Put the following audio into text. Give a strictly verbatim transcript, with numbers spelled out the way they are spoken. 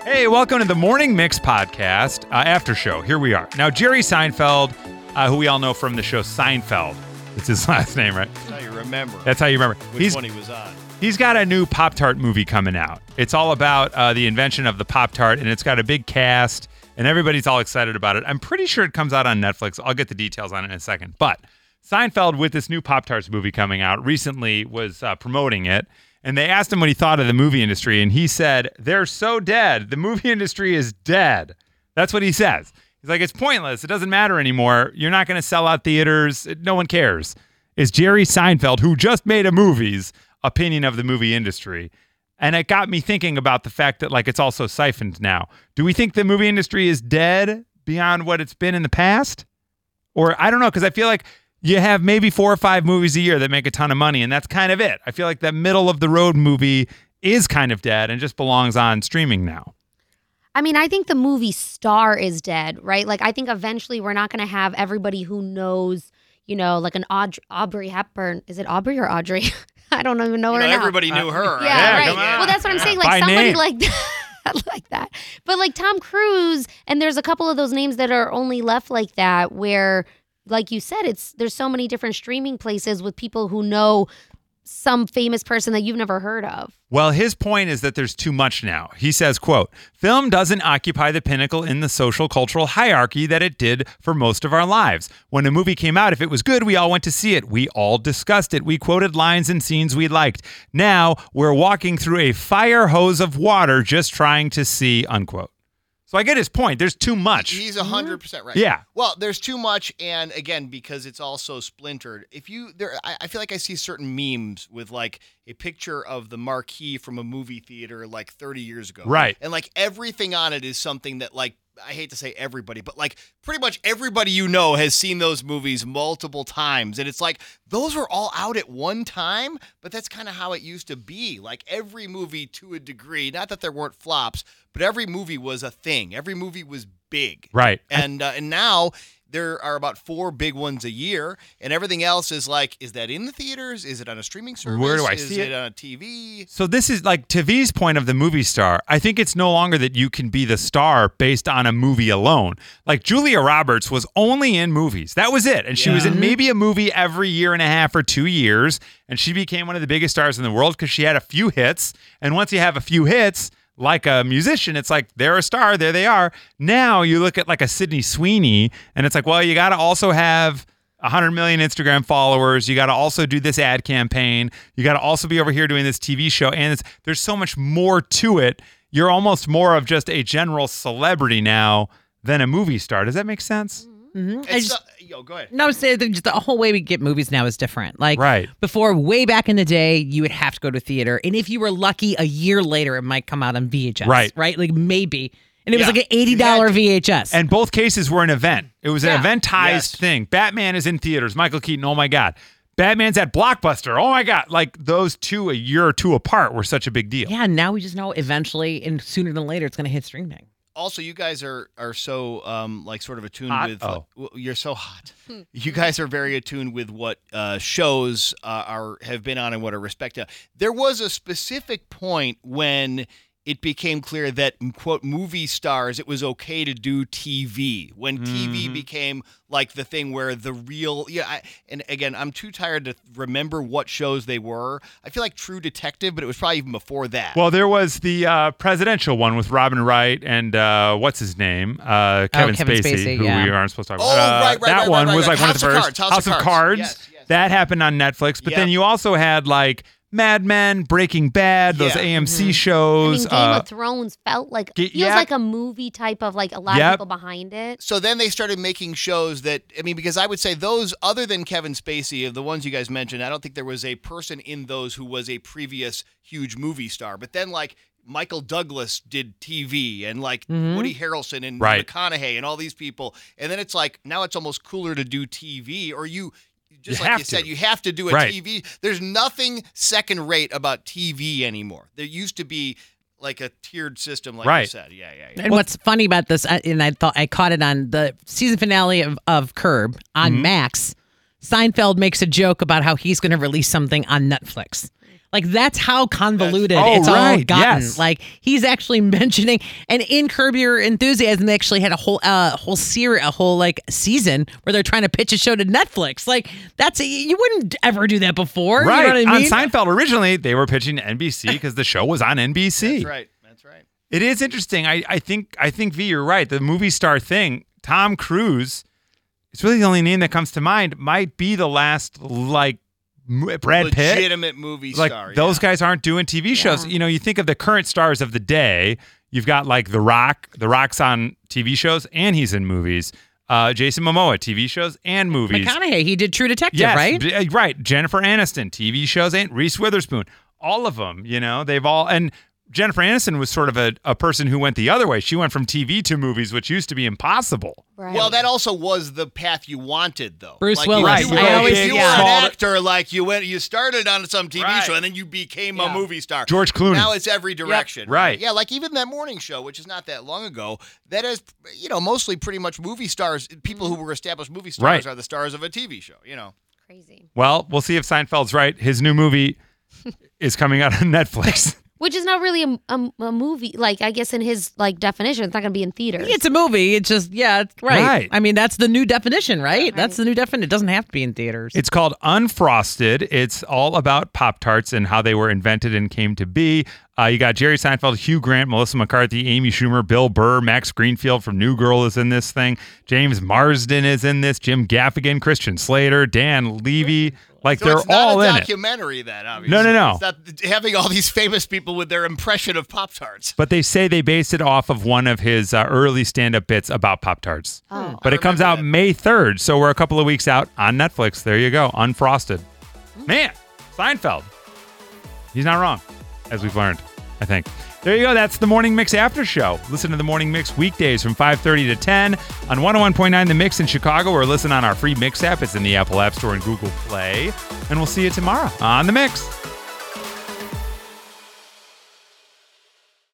Hey, welcome to the Morning Mix podcast, uh, after show. Here we are. Now, Jerry Seinfeld, uh, who we all know from the show Seinfeld. It's his last name, right? That's how you remember. That's how you remember. Which he's, one he was on. He's got a new Pop-Tart movie coming out. It's all about uh, the invention of the Pop-Tart, and it's got a big cast, and everybody's all excited about it. I'm pretty sure it comes out on Netflix. I'll get the details on it in a second. But Seinfeld, with this new Pop-Tarts movie coming out, recently was uh, promoting it. And they asked him what he thought of the movie industry, and he said, they're so dead. The movie industry is dead. That's what he says. He's like, it's pointless. It doesn't matter anymore. You're not going to sell out theaters. No one cares. Is Jerry Seinfeld, who just made a movie's opinion of the movie industry. And it got me thinking about the fact that, like, it's also siphoned now. Do we think the movie industry is dead beyond what it's been in the past? Or I don't know, because I feel like you have maybe four or five movies a year that make a ton of money, and that's kind of it. I feel like that middle-of-the-road movie is kind of dead and just belongs on streaming now. I mean, I think the movie star is dead, right? Like, I think eventually we're not going to have everybody who knows, you know, like an Aud- Aubrey Hepburn. Is it Aubrey or Audrey? I don't even know You her know, now. everybody knew her. Yeah, right? Yeah, right. come on. Well, that's what I'm saying. Like By somebody name. like that, like that. But like Tom Cruise, and there's a couple of those names that are only left like that, where, like you said, it's there's so many different streaming places with people who know some famous person that you've never heard of. Well, his point is that there's too much now. He says, quote, film doesn't occupy the pinnacle in the social cultural hierarchy that it did for most of our lives. When a movie came out, if it was good, we all went to see it. We all discussed it. We quoted lines and scenes we liked. Now we're walking through a fire hose of water just trying to see, unquote. So I get his point. There's too much. He's one hundred percent right. Yeah. Well, there's too much, and again, because it's all so splintered. If you there, I, I feel like I see certain memes with like a picture of the marquee from a movie theater like thirty years ago. Right. And like everything on it is something that, like, I hate to say everybody, but like pretty much everybody you know has seen those movies multiple times. And it's like, those were all out at one time, but that's kind of how it used to be. Like every movie to a degree, not that there weren't flops, but every movie was a thing. Every movie was big. Right. And uh, and now there are about four big ones a year, and everything else is like, is that in the theaters? Is it on a streaming service? Where do I is see it? Is it on a T V? So this is like, to V's point of the movie star, I think it's no longer that you can be the star based on a movie alone. Like Julia Roberts was only in movies. That was it. And she Yeah. was in maybe a movie every year and a half or two years. And she became one of the biggest stars in the world because she had a few hits. And once you have a few hits, like a musician, it's like they're a star, there they are. Now you look at like a Sydney Sweeney, and it's like, well, you got to also have one hundred million Instagram followers. You got to also do this ad campaign. You got to also be over here doing this T V show. And it's, there's so much more to it. You're almost more of just a general celebrity now than a movie star. Does that make sense? Mm-hmm. I It's just, uh, yo, go ahead. no, say that just the whole way we get movies now is different. Like Right. before, way back in the day, you would have to go to theater, and if you were lucky, a year later it might come out on V H S. Right. right, like maybe, and it Yeah. was like an eighty dollar V H S. And both cases were an event. It was an Yeah. eventized Yes. thing. Batman is in theaters. Michael Keaton, oh my God. Batman's at Blockbuster. Oh my God. Like those two a year or two apart were such a big deal. yeah, now we just know eventually, and sooner than later, it's going to hit streaming. Also, you guys are are so um like sort of attuned Hot? with. Oh. Like, w- you're so hot. You guys are very attuned with what uh, shows uh, are have been on and what are respected. There was a specific point when it became clear that, quote, movie stars, it was okay to do T V. When T V Mhm. became like the thing where the real, yeah, I, and again, I'm too tired to remember what shows they were. I feel like True Detective, but it was probably even before that. Well, there was the uh, presidential one with Robin Wright and uh, what's his name? Uh, Kevin, Kevin Spacey, Spacey, who yeah. we aren't supposed to talk Oh, about. Uh, right, right, that right, one right, was right. like one House of the of first. Cards, House of Cards. Yes, yes. That happened on Netflix. But Yep. then you also had like Mad Men, Breaking Bad, those Yeah. A M C I mean, shows. Game uh, of Thrones felt like Ge- feels yeah. like a movie type of like a lot Yep. of people behind it. So then they started making shows that, I mean, because I would say those, other than Kevin Spacey, of the ones you guys mentioned, I don't think there was a person in those who was a previous huge movie star. But then, like, Michael Douglas did T V, and like Mhm. Woody Harrelson and Right. McConaughey and all these people. And then it's like, now it's almost cooler to do T V, or you, just You like have you said, to. you have to do a Right. T V. There's nothing second rate about T V anymore. There used to be like a tiered system, like you Right. said. Yeah, yeah, yeah. And what's funny about this, uh, and I thought I caught it on the season finale of, of Curb on Mhm. Max, Seinfeld makes a joke about how he's going to release something on Netflix. Like that's how convoluted That's- oh, it's all right, gotten. yes. Like he's actually mentioning, and in Curb Your Enthusiasm, they actually had a whole, uh, whole series, a whole like season where they're trying to pitch a show to Netflix. Like that's you wouldn't ever do that before. Right. You know what I mean? On Seinfeld, originally, they were pitching to N B C because the show was on N B C. That's right. That's right. It is interesting. I, I think, I think, V, you're right. The movie star thing, Tom Cruise, it's really the only name that comes to mind, might be the last, like, m- Brad Pitt. Legitimate movie Like, star. those yeah. guys aren't doing T V shows. Yeah. You know, you think of the current stars of the day. You've got, like, The Rock. The Rock's on T V shows, and he's in movies. Uh, Jason Momoa, T V shows and movies. McConaughey, he did True Detective, Yes, right? b- uh, right. Jennifer Aniston, T V shows, and Reese Witherspoon. All of them, you know, they've all, and Jennifer Aniston was sort of a, a person who went the other way. She went from T V to movies, which used to be impossible. Right. Well, that also was the path you wanted, though. Bruce like, Willis. If you, Right. were, I always- if you yeah. were Called an it- actor, like you went, you started on some T V Right. show and then you became Yeah. a movie star. George Clooney. Now it's every direction. Right. Yeah, like even that morning show, which is not that long ago, that is, you know, mostly pretty much movie stars. People who were established movie stars Right. are the stars of a T V show. You know. Crazy. Well, we'll see if Seinfeld's right. His new movie is coming out on Netflix. Which is not really a, a, a movie. Like, I guess in his like definition, it's not going to be in theaters. It's a movie. It's just, yeah, it's right. Right. I mean, that's the new definition, right? Right. That's the new definition. It doesn't have to be in theaters. It's called Unfrosted. It's all about Pop-Tarts and how they were invented and came to be. Uh, you got Jerry Seinfeld, Hugh Grant, Melissa McCarthy, Amy Schumer, Bill Burr, Max Greenfield from New Girl is in this thing. James Marsden is in this. Jim Gaffigan, Christian Slater, Dan Levy. Like, So they're it's not all a in it. documentary, then, obviously. No, no, no. It's not having all these famous people with their impression of Pop-Tarts. But they say they based it off of one of his uh, early stand-up bits about Pop-Tarts. Oh. But I it comes remember out that. May third, so we're a couple of weeks out on Netflix. There you go, Unfrosted. Man, Seinfeld. He's not wrong, as we've learned, I think. There you go. That's the Morning Mix After Show. Listen to the Morning Mix weekdays from five thirty to ten on one oh one point nine The Mix in Chicago, or listen on our free Mix app. It's in the Apple App Store and Google Play. And we'll see you tomorrow on The Mix.